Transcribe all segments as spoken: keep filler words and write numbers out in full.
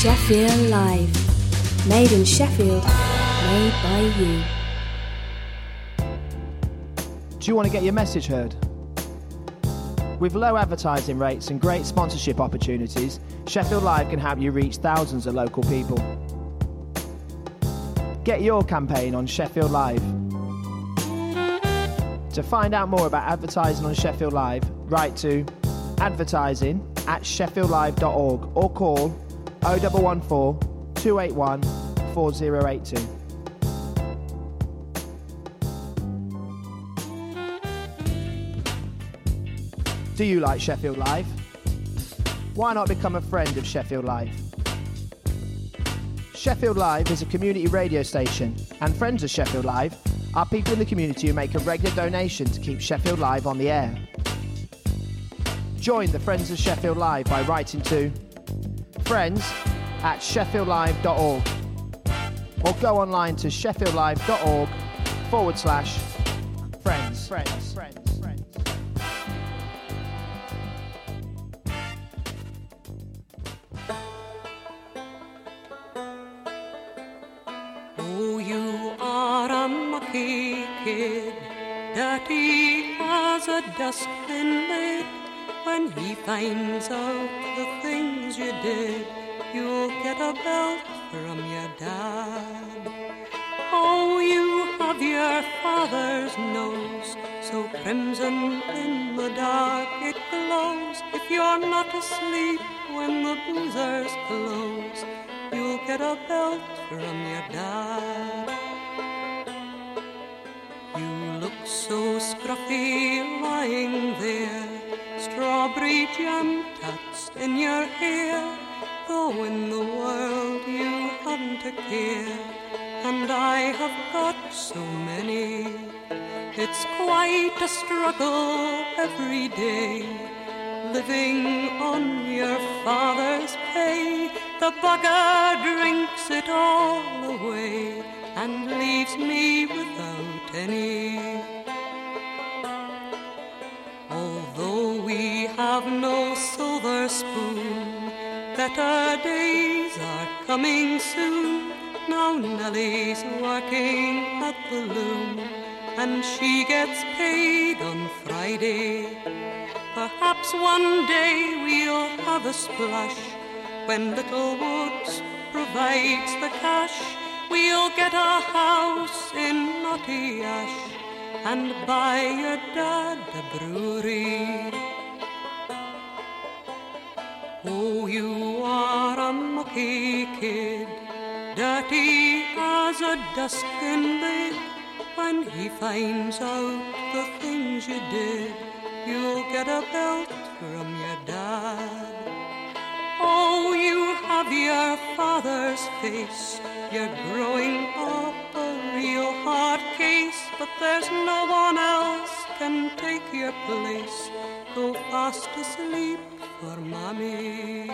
Sheffield Live. Made in Sheffield, made by you. Do you want to get your message heard? With low advertising rates and great sponsorship opportunities, Sheffield Live can help you reach thousands of local people. Get your campaign on Sheffield Live. To find out more about advertising on Sheffield Live, write to advertising at sheffield live dot org or call oh one one four, two eight one, four oh eight two. Do you like Sheffield Live? Why not become a friend of Sheffield Live? Sheffield Live is a community radio station, and friends of Sheffield Live are people in the community who make a regular donation to keep Sheffield Live on the air. Join the Friends of Sheffield Live by writing to friends at sheffield live dot org or go online to sheffield live dot org forward slash friends. Friends. Friends. Friends. Oh, you are a mucky kid, dirty as a dustbin lid. When he finds out the things you did, you'll get a belt from your dad. Oh, you have your father's nose, so crimson in the dark it glows. If you're not asleep when the boozers close, you'll get a belt from your dad. You look so scruffy lying there, strawberry jam tats in your hair, though in the world you haven't a care, and I have got so many. It's quite a struggle every day, living on your father's pay. The bugger drinks it all away and leaves me without any. Although we have no silver spoon, better days are coming soon. Now Nellie's working at the loom, and she gets paid on Friday. Perhaps one day we'll have a splash when Little Woods provides the cash. We'll get a house in Knotty Ash and buy your dad a brewery. Oh, you are a mucky kid, dirty as a dustbin lid. When he finds out the things you did, you'll get a belt from your dad. Oh, you have your father's face, you're growing up a real hard case, but there's no one else can take your place. Go fast asleep for mommy.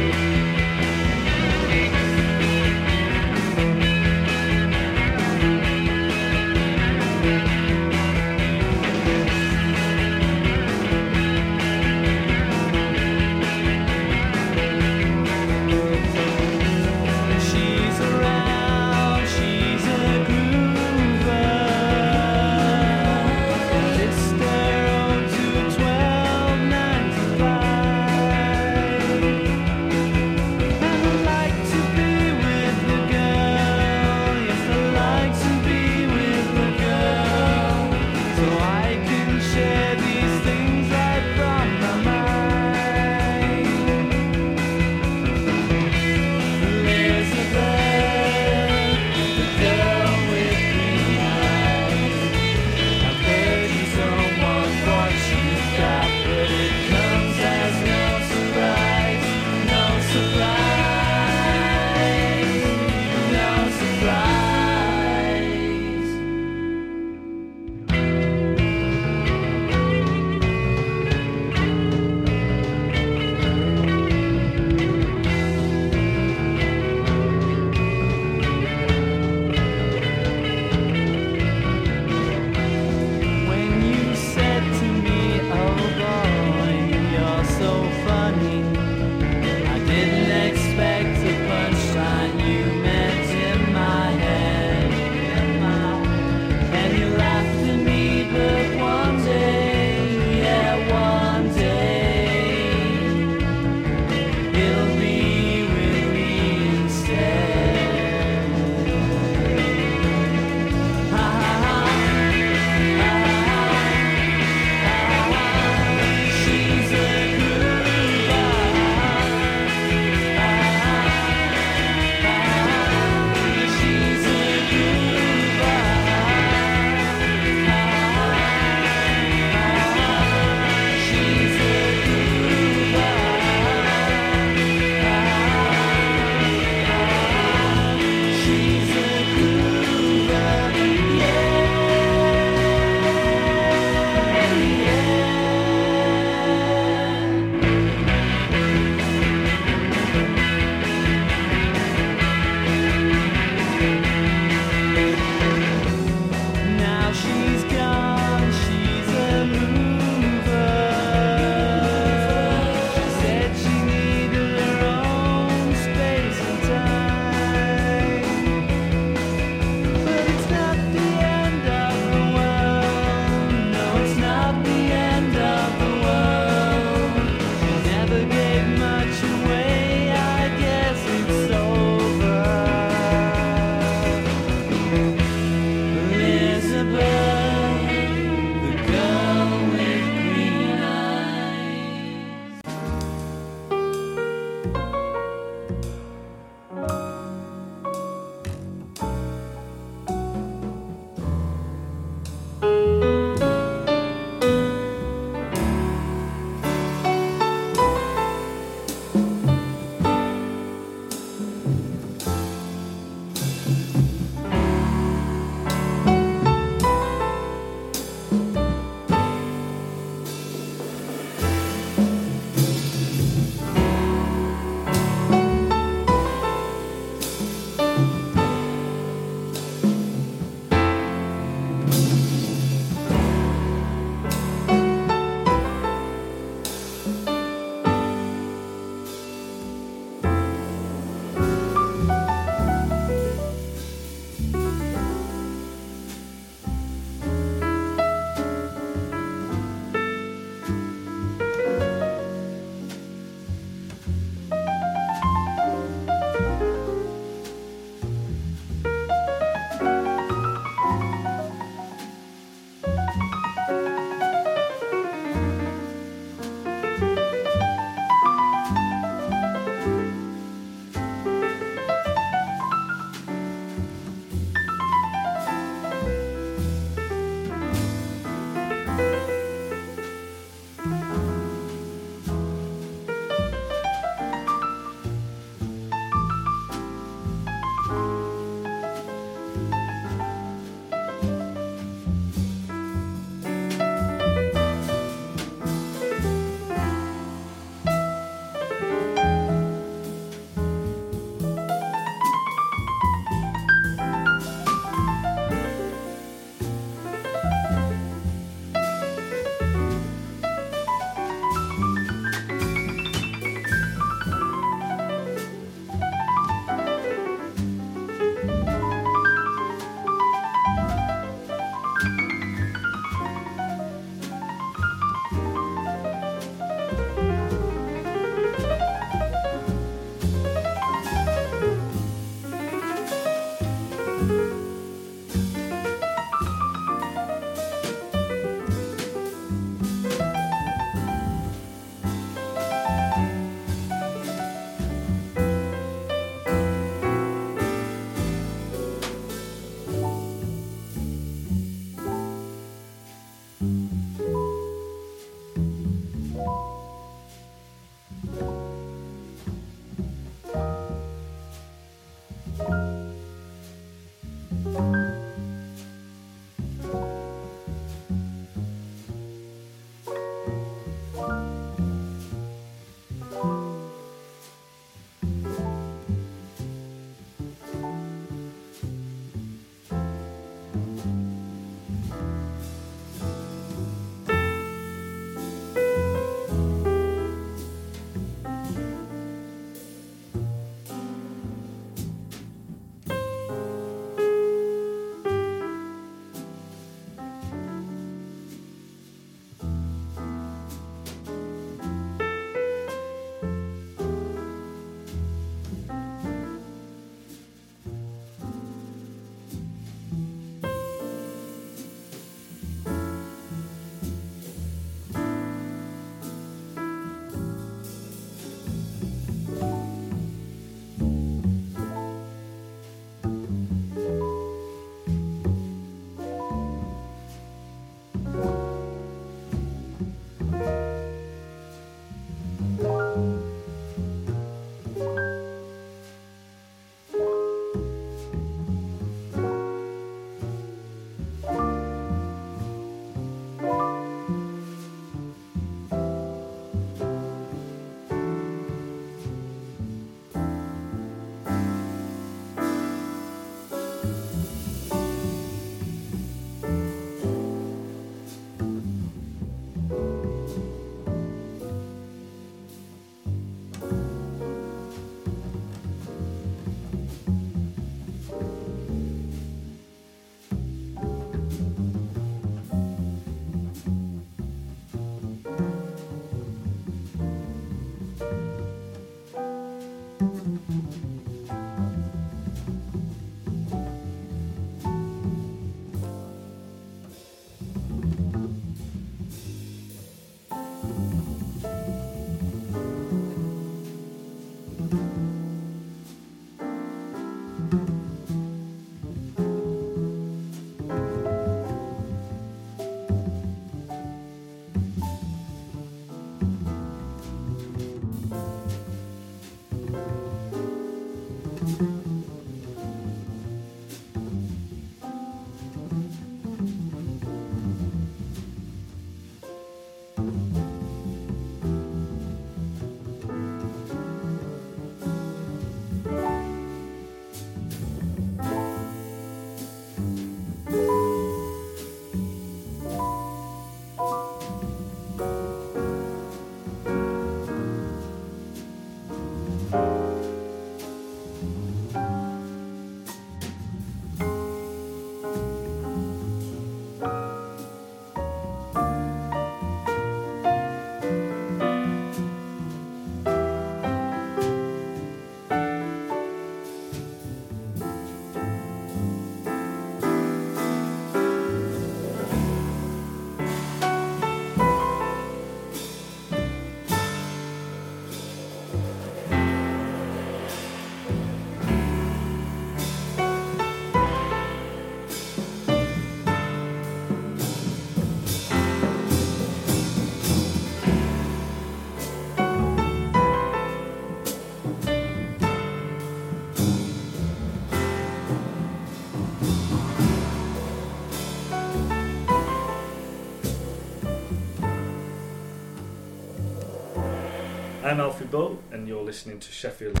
I'm Alfie Bull, and you're listening to Sheffield.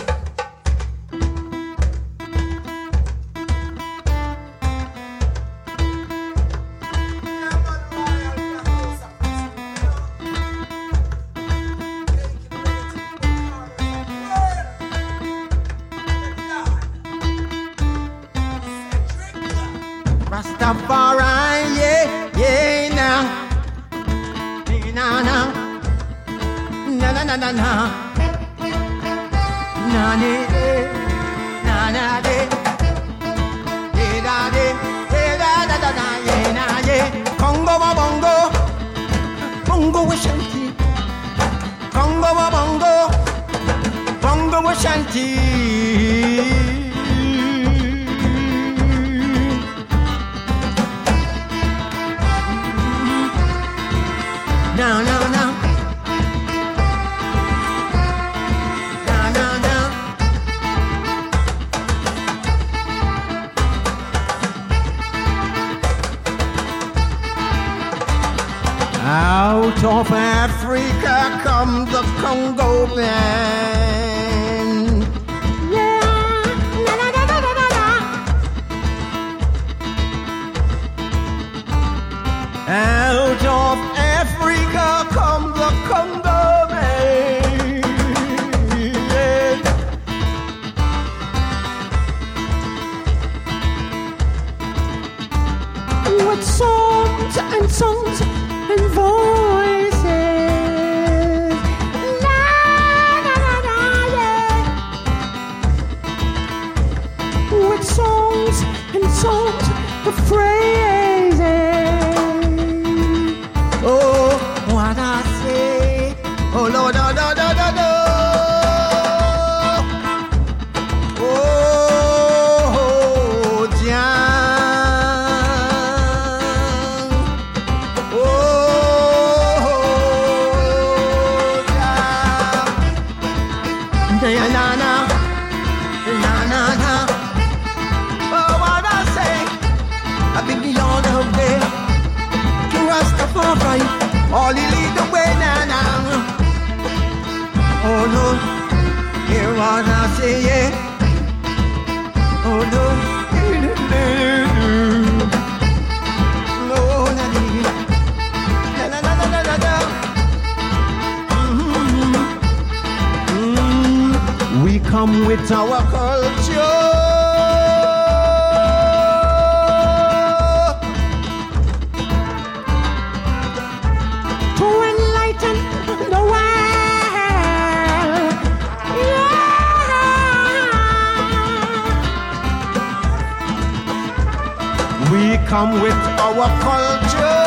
Rastafari, yeah, yeah, now, now, now, na na na na na, na na na na de, de da de, de da da da da, yeah, na yeah. Congo wa bongo, bongo wa shanty, Congo wa bongo, bongo wa shanty. No, no, no. No, no, no. Out of Africa comes the Congo man. Yeah. Na, na, na, na, na, na. Out of Africa comes the Congo man. With songs and songs and voices. La, la, la, la, yeah. With songs and songs of phrases. Oh, what I say. Oh, Lord, no, no, no, no, no. Oh, John. Oh, John. Na, na, na. Na, na, na. Oh, what I say. I think the honor of day. Rastafari, all he lead the way now, now. Oh no, hear what I say, yeah. Oh no, no, na na na na na na na. Mm-hmm. We come with our culture. We come with our culture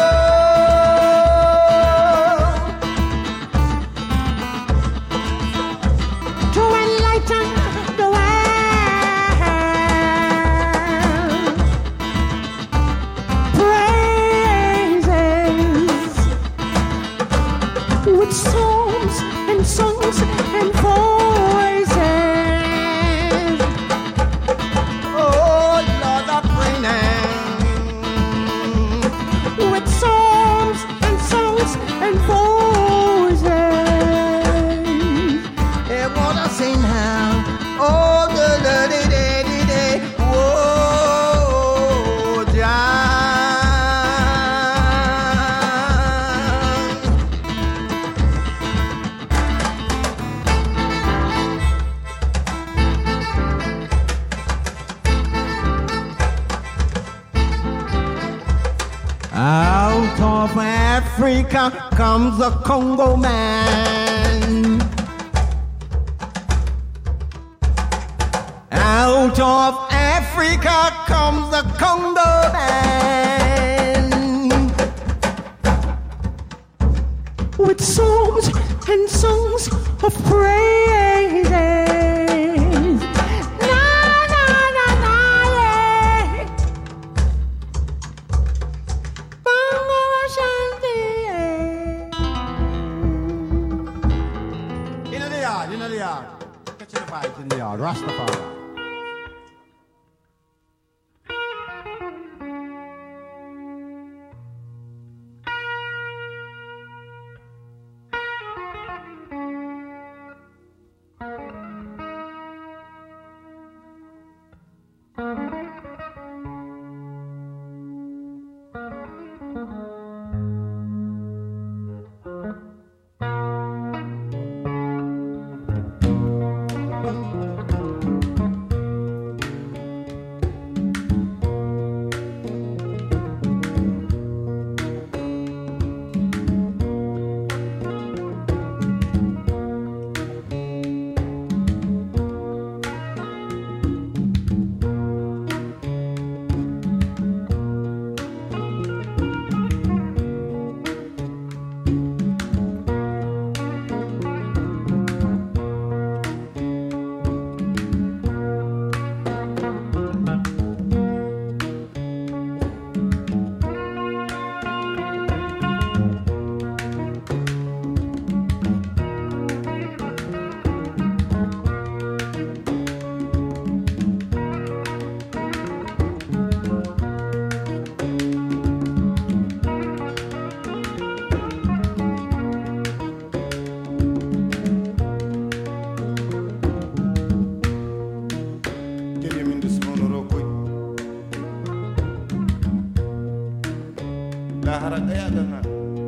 to enlighten the world. Praises with songs and songs and voices. Oh Lord, I pray now. With songs and songs and voices. Hey, what I say now? Oh, the the the the the. Whoa, Out of Africa comes the Congo man. Out of Africa comes the Congo man. With songs and songs of praises. In the yard, Rastafari. 해야 되나?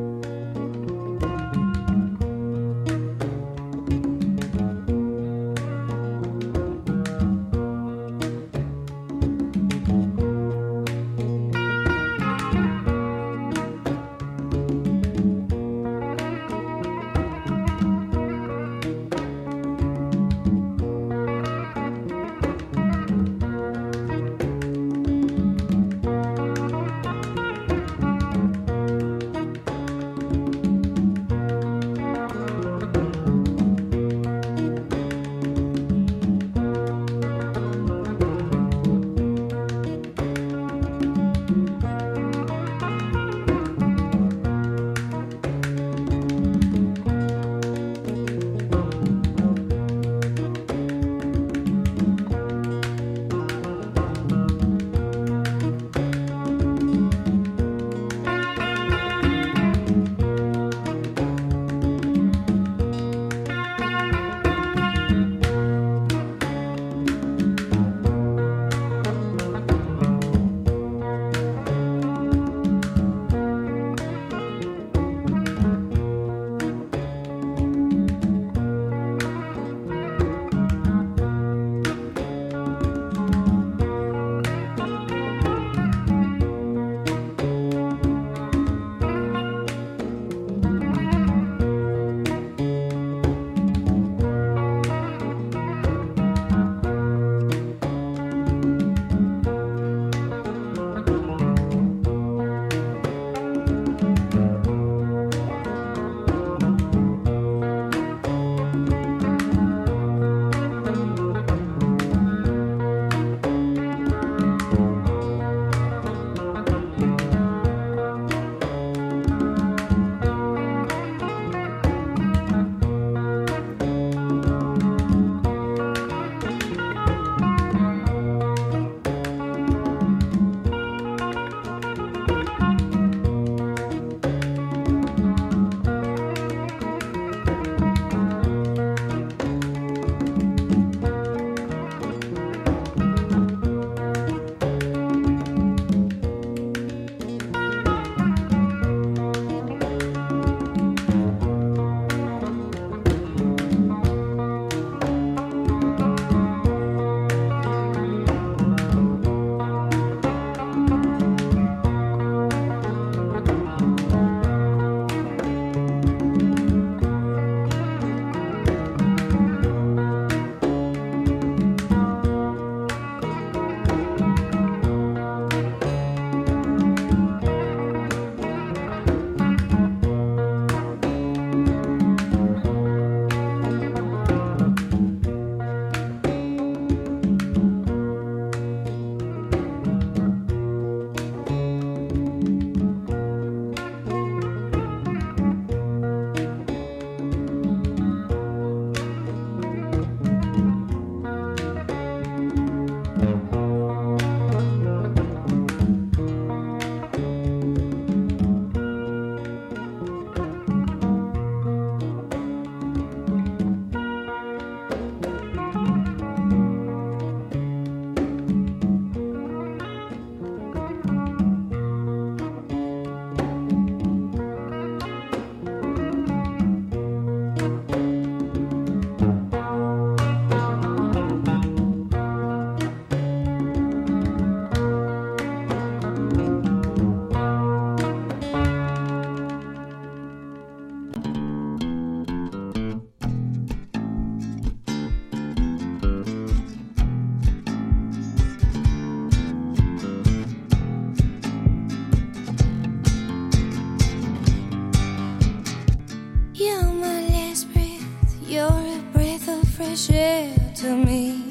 share to me.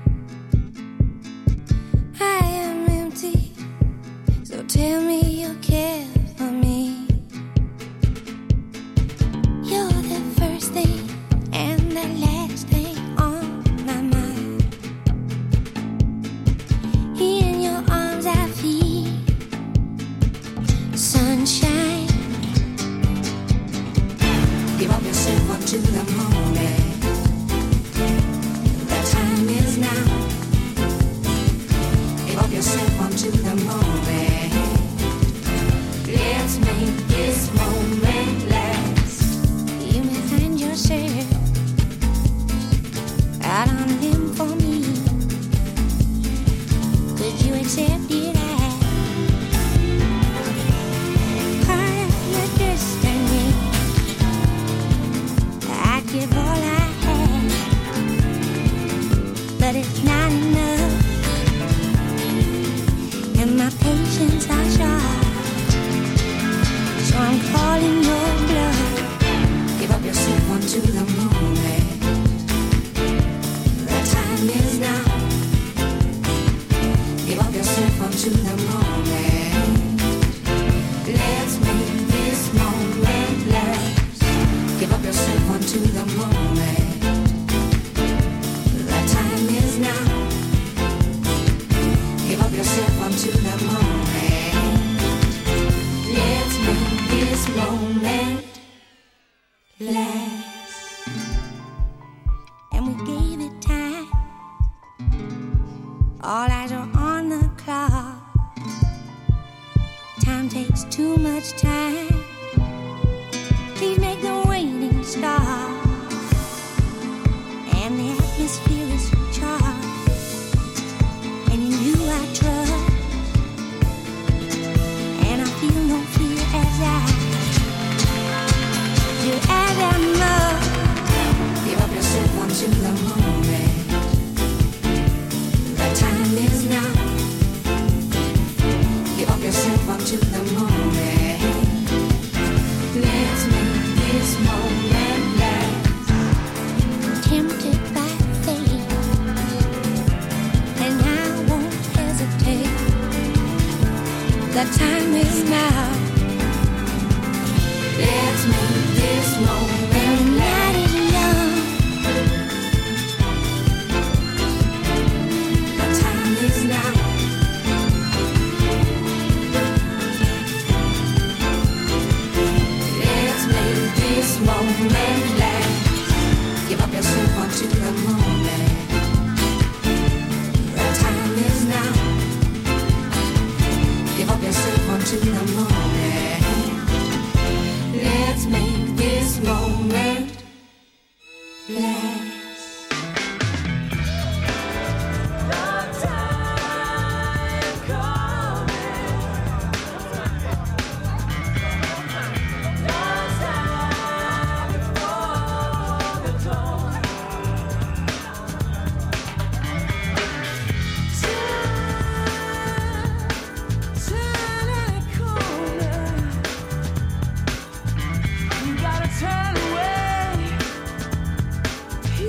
I am empty, so tell me you care for me. You're the first thing and the last thing on my mind. In your arms I feel sunshine. Give up yourself unto the moment. The time is All eyes are on the clock. Time takes too much time. Please make the waiting stop. And the atmosphere is charged. And in you I trust. And I feel no fear as I do as I must. Give up yourself onto the moment. The time is now. Give up yourself onto the moment. Let's make this moment last. Tempted by fate, and I won't hesitate. The time is now. Let's make this moment last. The night is young. The time is now. Let's make this moment last. Give up yourself onto the moment. The time is now. Give up yourself onto the moment. Let's make this moment last. You gotta turn away.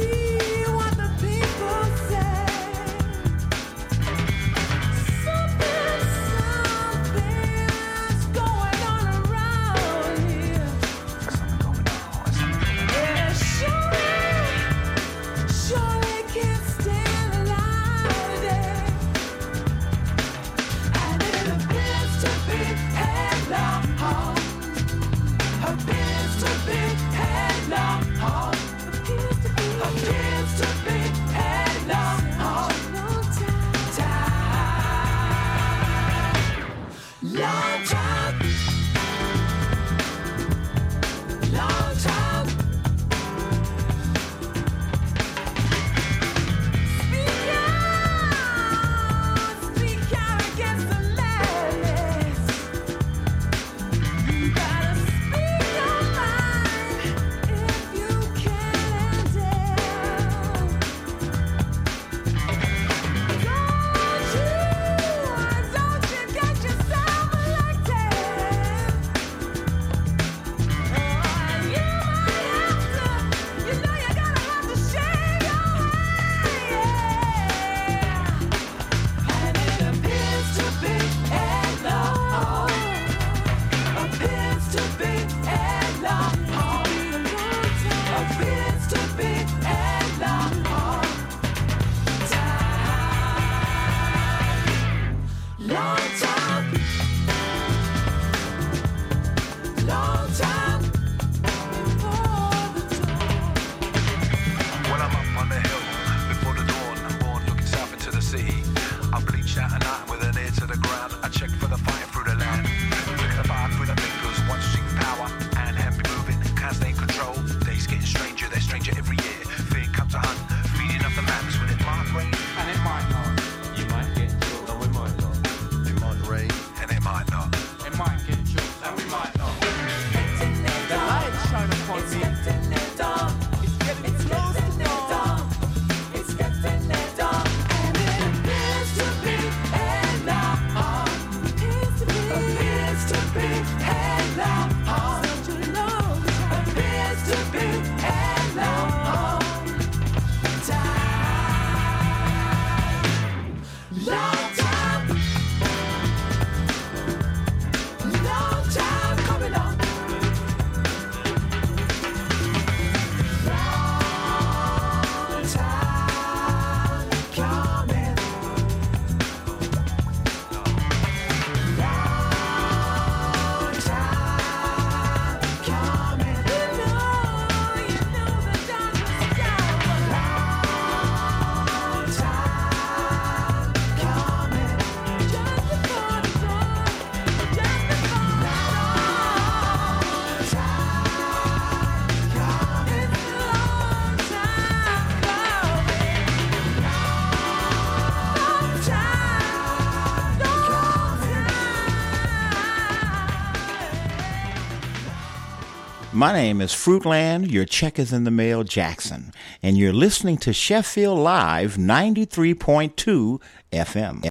My name is Fruitland, your check is in the mail Jackson, and you're listening to Sheffield Live ninety-three point two F M.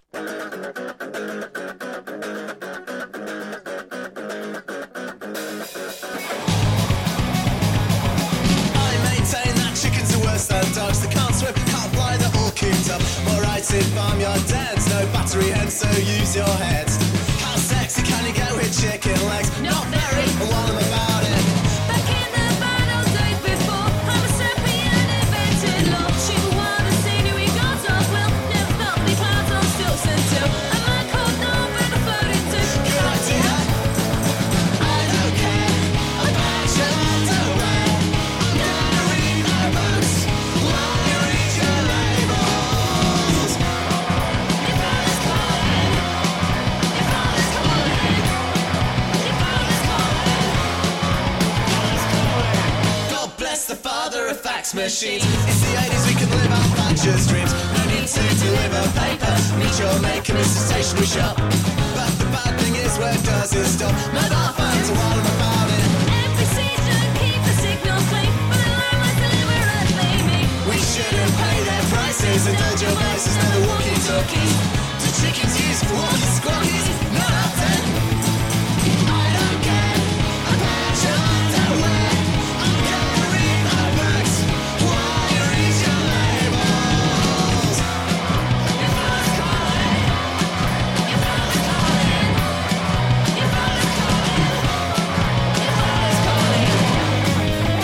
Dogs that can't swim, can't fly, they're all cooped up. More rights in farmyard dens, no battery heads, so use your heads. How sexy can you get with chicken legs? Not very, and while I'm about it. Back in the bad old days before, I'm a champion invented love. She wanted to see me, we got off, well, never felt the clouds on stilts until I might call down with a floating too. Good idea. I don't care about your underwear. I'm gonna read my books. Fax machines. It's the eighties, we can live our Thatcher's dreams. No need to deliver paper. Meet your maker, it's a stationery shop. But the bad thing is, where does it stop? Mobile phones are while I'm about it. Every season, keep the signal clean, but the line deliver as they may. We shouldn't pay their prices. Indulge your vices, now the walkie-talkies. Do chickens use walkie-squawkies? Not out ten. I don't care about your underwear. I'm gonna read my books while you read your labels. Your father's calling. Your father's calling. Your father's calling. Your father's calling.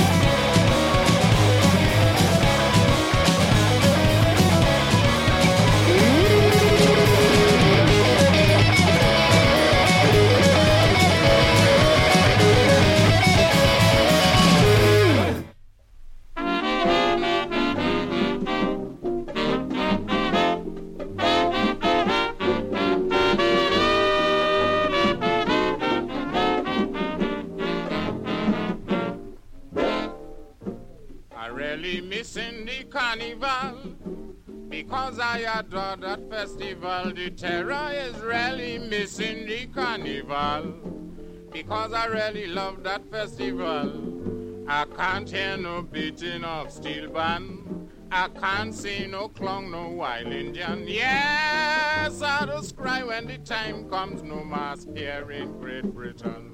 I really missing the carnival because I adore that festival. The terror is really missing the carnival because I really love that festival. I can't hear no beating of steel band. I can't see no clown, no wild Indian. Yes, I just cry when the time comes. No mask here in Great Britain.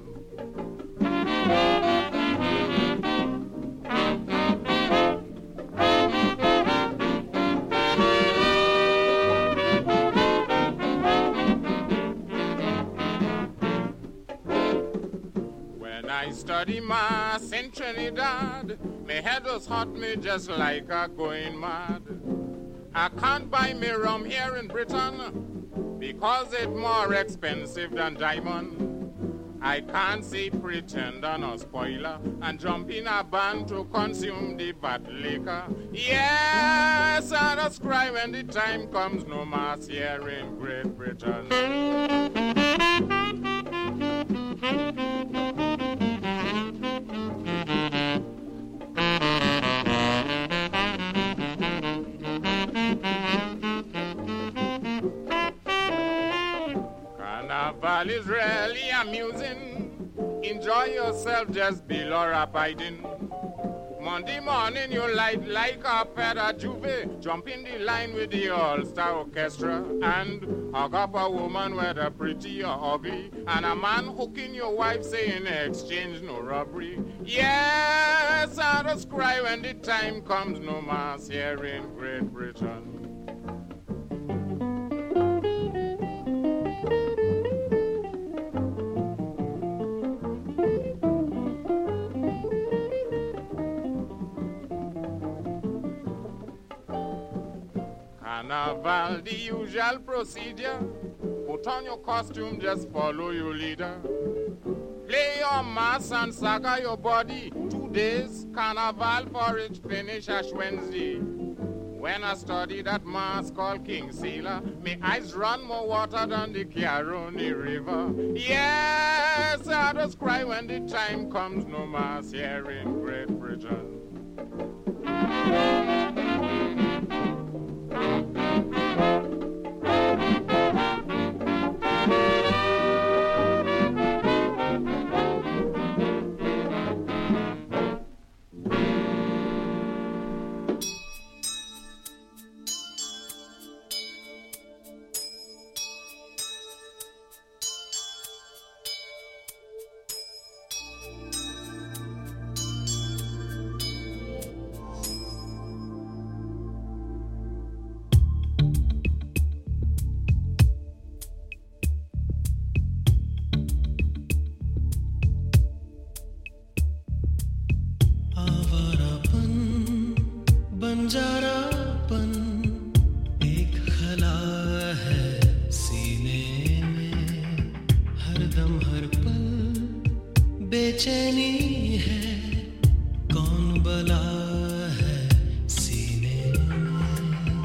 When I study mass in Trinidad, my head was hot me just like a going mad. I can't buy me rum here in Britain because it's more expensive than diamond. I can't see pretender nor spoiler and jump in a band to consume the bad liquor. Yes, I just cry when the time comes. No mass here in Great Britain. Carnival is really amusing. Enjoy yourself, just be Laura Biden. Monday morning you light like a peda juve. Jump in the line with the all-star orchestra and hug up a woman whether pretty or ugly. And a man hooking your wife saying exchange no robbery. Yes, I just cry when the time comes. No mass here in Great Britain. Carnival, the usual procedure. Put on your costume, just follow your leader. Play your mass and saga your body. Two days, carnival for it finish Ash Wednesday. When I study that mass called King Sailor, my eyes run more water than the Caroni River. Yes, I just cry when the time comes. No mass here in Great Britain. Banjarapan एक खला है सीने में, हरदम हर पल बेचैनी है, कौन बला है सीने में।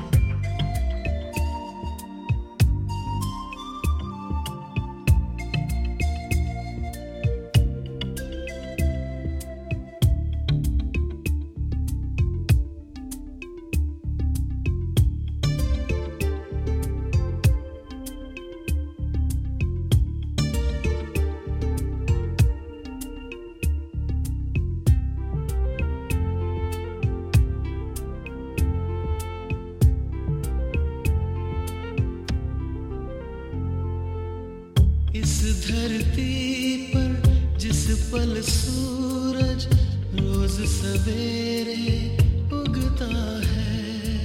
इस धरती पर जिस पल सूरज रोज सवेरे उगता है,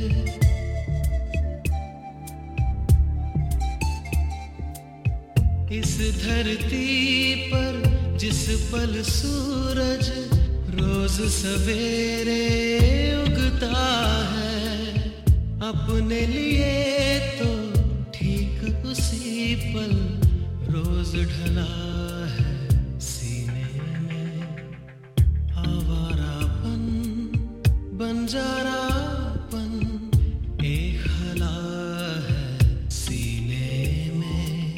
इस धरती पर जिस पल सूरज रोज सवेरे उगता है, अपने लिए तो ठीक उसी पल रोज ढला है सीने में। आवारापन बंजारापन एक खला है सीने में।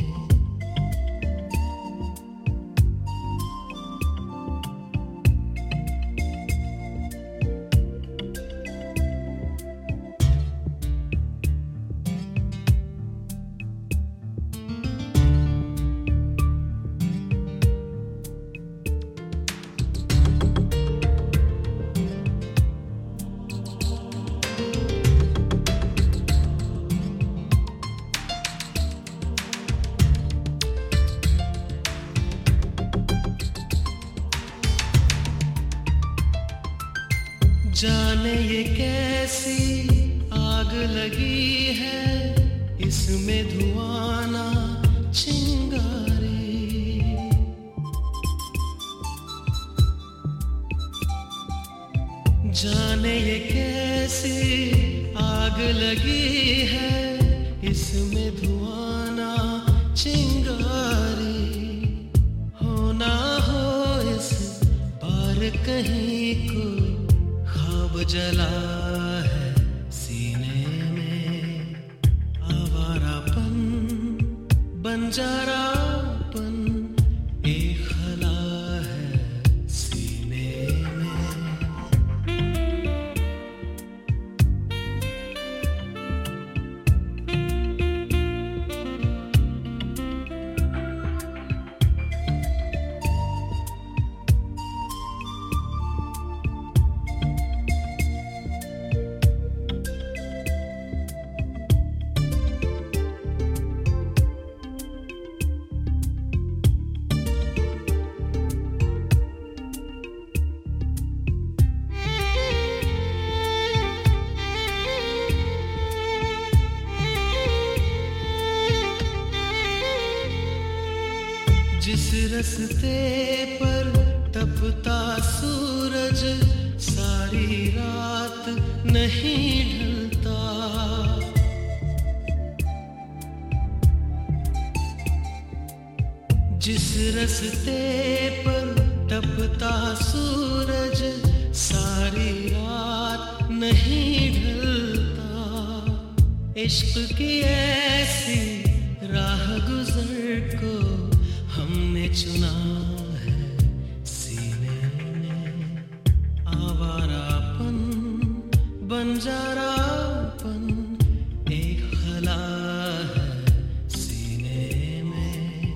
जाने ये कैसी आग लगी है, इसमें धुआं ना चिंगारी। जाने ये कैसी आग लगी है, इसमें धुआं ना चिंगारी। हो ना हो इस पार कहीं को जला है सीने में। आवारापन बंजारापन एक खला है सीने में। जिस रस्ते पर तपता सूरज सारी रात नहीं ढलता, जिस रस्ते पर तपता सूरज सारी रात नहीं ढलता, इश्क की ऐसी राह गुजर को हमने चुना है सीने में। आवारापन बंजारापन एक खला है सीने में।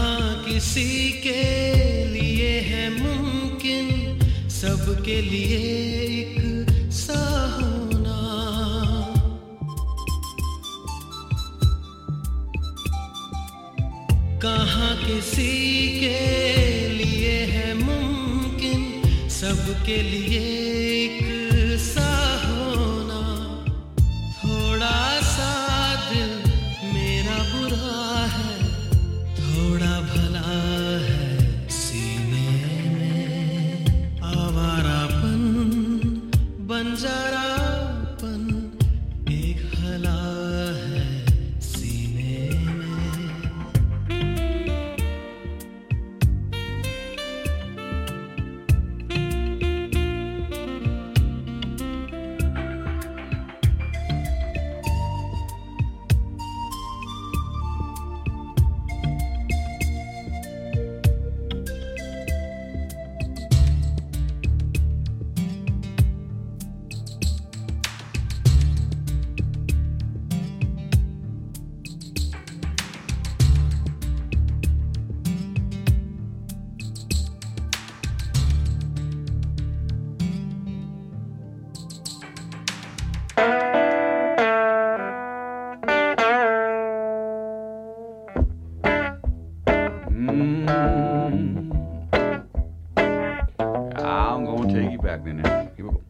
कहाँ किसी के लिए है मुमकिन सबके लिए एक सा होना कहाँ किसी के लिए है मुमकिन सबके लिए एक सा होना थोड़ा सा दिल मेरा बुरा है थोड़ा भला है सीने में आवारापन बंजारापन एक हला है सीने में I'm gonna take you back there now. Here we go.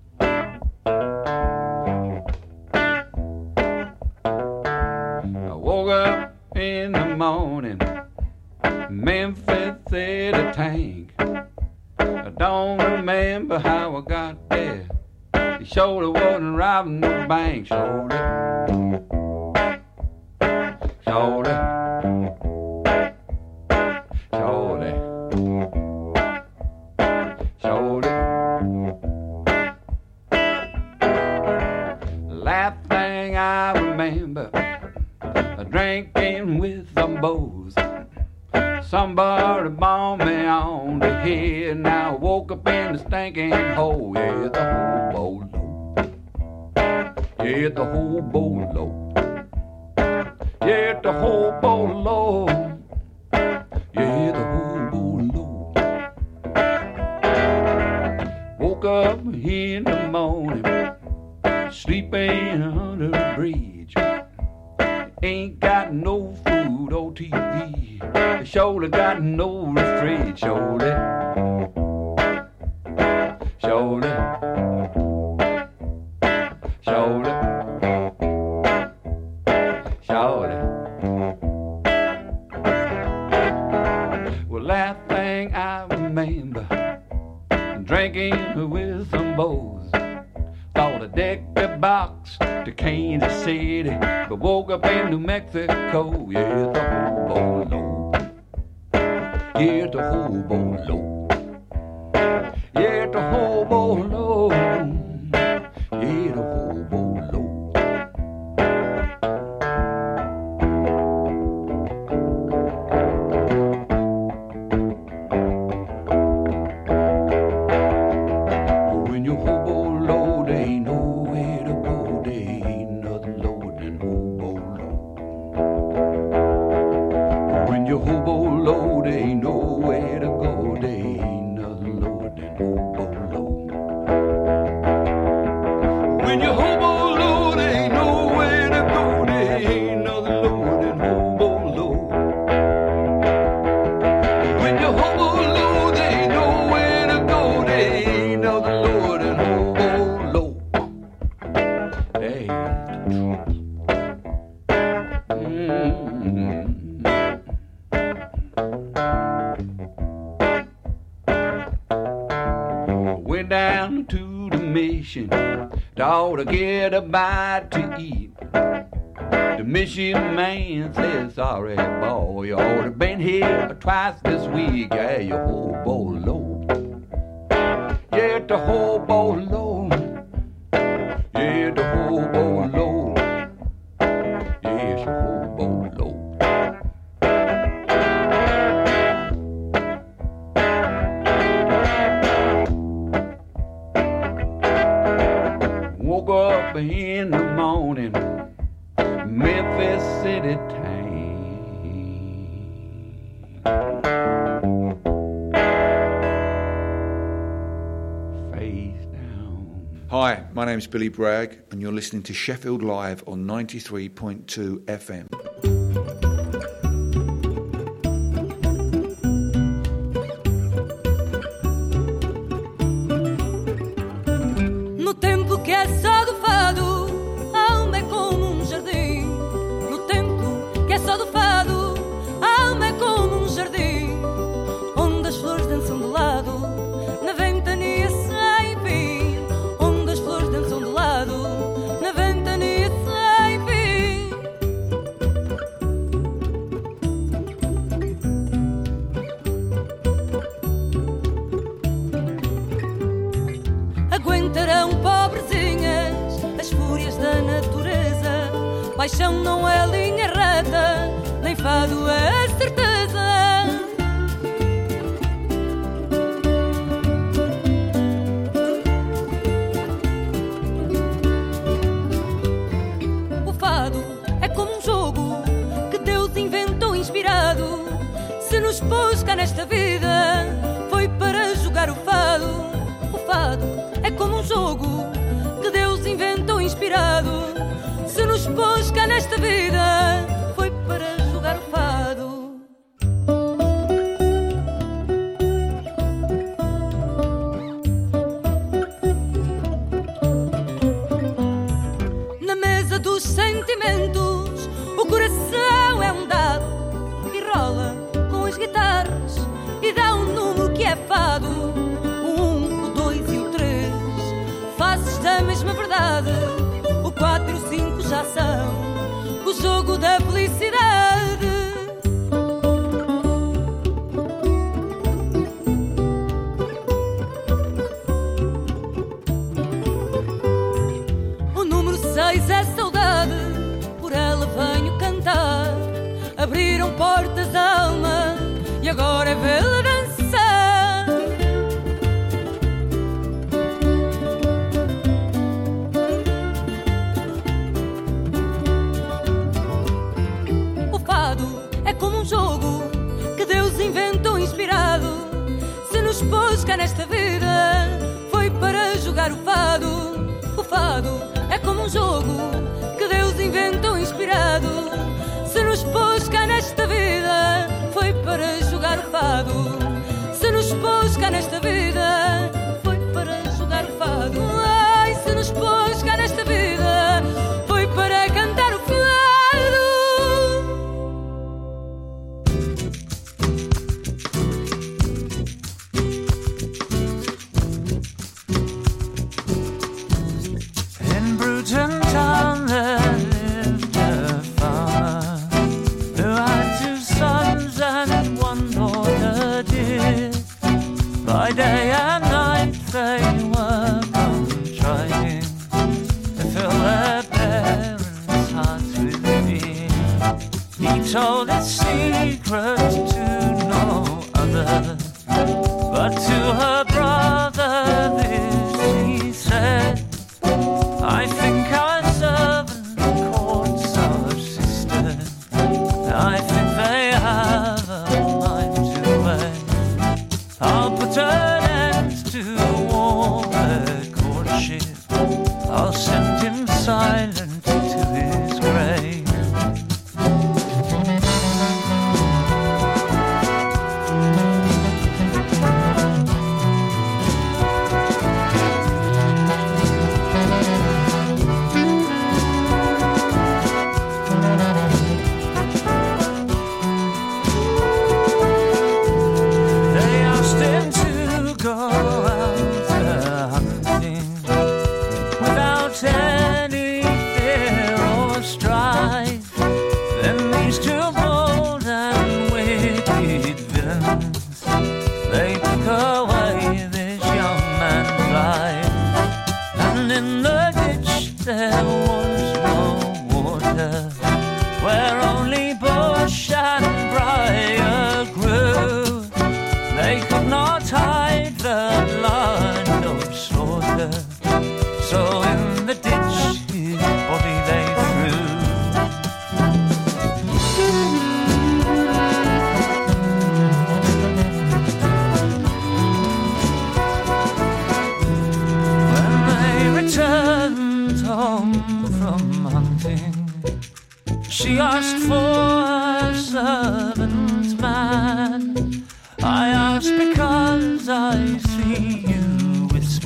I woke up in the morning, Memphis City tank. I don't remember how I got there. He surely wasn't robbing no bank, surely. Surely. Surely. Surely. Last thing I remember, drinking with some bows. Somebody bombed me on the head. Now I woke up in the stinking hole. Yeah, the hobo low. Yeah, the hobo low. Yeah, the hobo low. Yeah, the hobo low. Woke up in the morning, sleeping under the bridge. Ain't got no food or T V. Surely got no fridge. Surely. Surely. Surely. Surely. Well, last thing I remember, drinking with some boys. Thought I decked the box to Kansas City, but woke up in New Mexico. Yeah, the hobo low. Yeah, the hobo low. Yeah, the hobo low. Yeah, the hobo low. When you hobo low, there ain't nowhere to go. There ain't nothing lower than hobo low. When you hobo low, there ain't nowhere to go. There ain't nothing lower than hobo low. When you hobo low, there ain't nowhere to go. There ain't nothing lower than hobo low. When you hobo low, there ain't nowhere to go. There ain't nothing lower than hobo low. There ain't the truth. Mm-hmm. Went down to the mission, thought to get a bite to eat. The mission man says, sorry, boy, you ought to been here twice this week. Yeah, you hobo low. Yeah, the hobo low. Yeah, the hobo low. Yeah, the hobo low. Woke up in the morning, Memphis City tank. Hi, my name's Billy Bragg, and you're listening to Sheffield Live on ninety-three point two F M. No tempo que é só do fado, a alma é como um jardim. No tempo que é só do fado, a alma é como um jardim, onde as flores dançam de lado, na ventania sem fim. Onde as flores dançam de lado, na ventania sem fim. Aguentarão, pobrezinhas, as fúrias da natureza. Paixão não é linha reta, nem fado é certeza. O fado é como um jogo que Deus inventou inspirado. Se nos pôs cá nesta vida, foi para jogar o fado. O fado é como um jogo que Deus inventou inspirado. Se nos pôs cá nesta vida, foi para jogar o fado. Na mesa dos sentimentos, o coração é um dado e rola com as guitarras e dá um número que é fado. O um, o dois e o três, faces da mesma verdade. O quatro e o cinco já são o jogo da felicidade. O número seis é saudade, por ela venho cantar. Abriram portas da alma e agora é vê-la dançar. O fado é como um jogo que Deus inventou inspirado. Se nos pôs cá nesta vida, foi para jogar o fado. O fado é como um jogo que Deus inventou inspirado. Se nos pôs cá nesta vida, foi para jogar o fado. Se nos pôs cá nesta vida, foi para jogar o fado. Ai, se nos pôs cá nesta vida, foi para cantar o fado. In Bruton town there lived a farmer who had two sons and one daughter dear. By day and night they were both trying to fill their parents' hearts with fear. He told his secret to no other, but to her brother this he said: I think our servant courts our sister. I think they have a mind to wed. I'll put an end to all their courtship. I'll send him silent to his grave.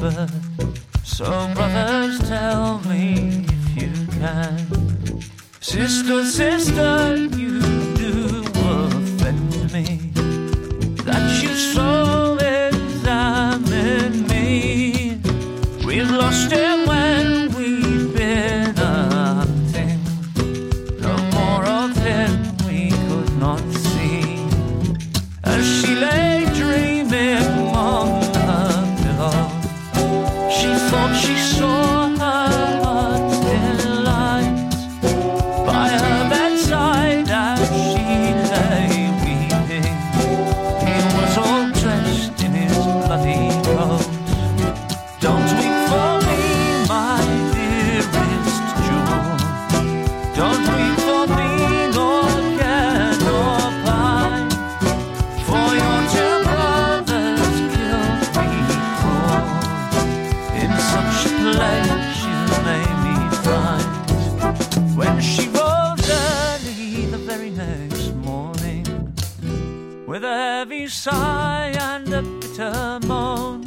river. So brothers, tell me if you can. Sister, sister, you do offend me, that you so examine me. We've lost him when we've been a hunting. No more of him we could not see. As she lay dreaming on her pillow, she thought she saw her heart's delight by her bedside as she lay weeping. He was all dressed in his bloody coat. Don't weep for me, my dearest jewel. Don't weep for me, nor care nor pine, for your two brothers killed me cruel. In such a place you made me find. When she rose early the very next morning, with a heavy sigh and a bitter moan,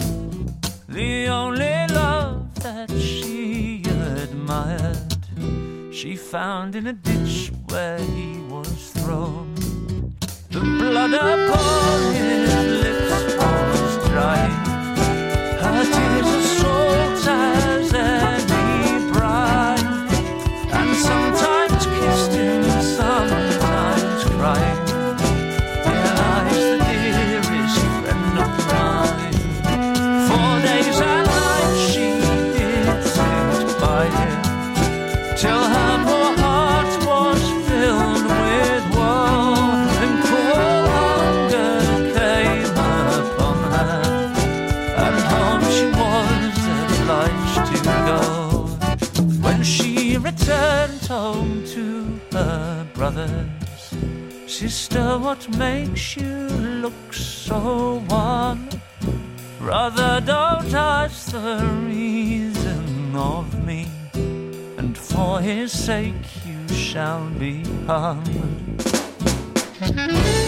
the only love that she admired, she found in a ditch where he was thrown. The blood upon his lips was drying, her tears as salt as any brine, and sometimes kissed him, sometimes crying. Here lies the dearest friend of mine. For days and nights she did sit by him, till her poor heart was filled with woe, and cruel hunger came upon her, and home she was obliged to go. When she returned home to her brothers, sister, what makes you look so wan? Brother, don't ask the reason of me, and for his sake you shall be hung.